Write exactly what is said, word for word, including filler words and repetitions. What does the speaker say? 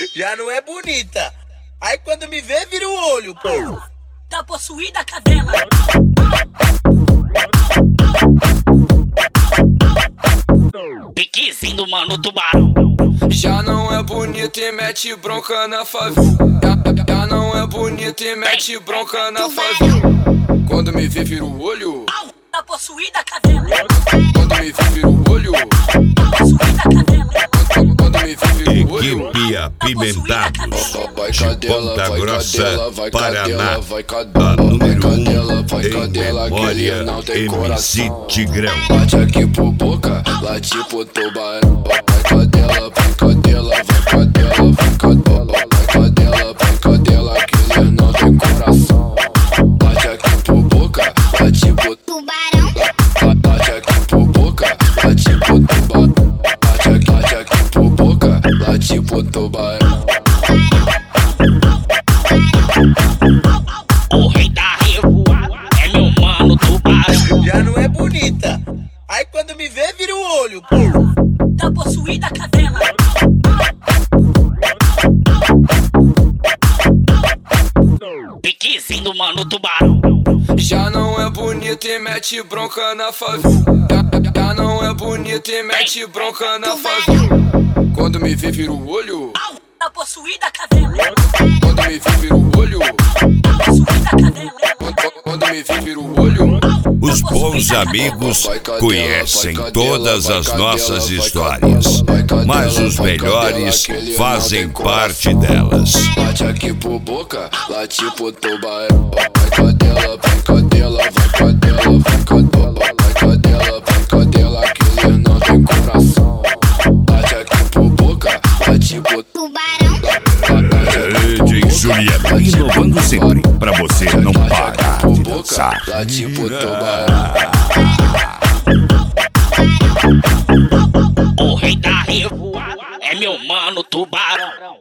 Já não é bonita. Aí quando me vê, vira o olho, pô. Tá possuída a cadela. Piquezinho do mano tubarão. Já não é bonita e mete bronca na favela. Já, já não é bonita e mete bronca na favela. Quando me vê, vira o olho. Tá possuída a cadela. Quando me vê, vira o olho. Tá possuída a cadela. Quando me vê, vira o olho. Equipe Apimentados Vai de cadela, Ponta vai Grossa, cadela, vai Paraná. cadela, vai A cadela, vai número cadela, um vai em cadela, que ele memória, não tem M C coração. Tigrão. Bate aqui por boca, late pro tubarão. Vai cadela, vai cadela, vai cadela, vai cadela, vai cadela, vai cadela, que ele não tem coração. Bate aqui por boca, late pro Tubarão, Bate aqui por boca, late pro tubarão. Bate aqui, bate aqui por boca, late pro tubarão. O rei da revoada é meu mano tubarão. Já não é bonita. Aí quando me vê, vira o olho, pô. Tá possuída a cadela. Piquezinho do mano tubarão. Já não é bonita e mete bronca na favela. Já, já não é bonita e mete bronca na favela. Quando me vê, vira o olho. Tá possuída a cadela. Quando me vê, vira o olho. Tá possuída a cadela. Quando, quando me vê, vira o olho. Os bons amigos conhecem todas as nossas histórias, mas os melhores fazem parte delas. Bate aqui por boca, late pro tubarão. Vai cadela, vai cadela, vai cadela, vai cadela, vai cadela, vai cadela, que ele não tem coração. Bate aqui por boca, late pro tubarão, D J Juliano, inovando sempre, pra você não parar de dançar. late pro tubarão. O rei da revoada é meu mano tubarão.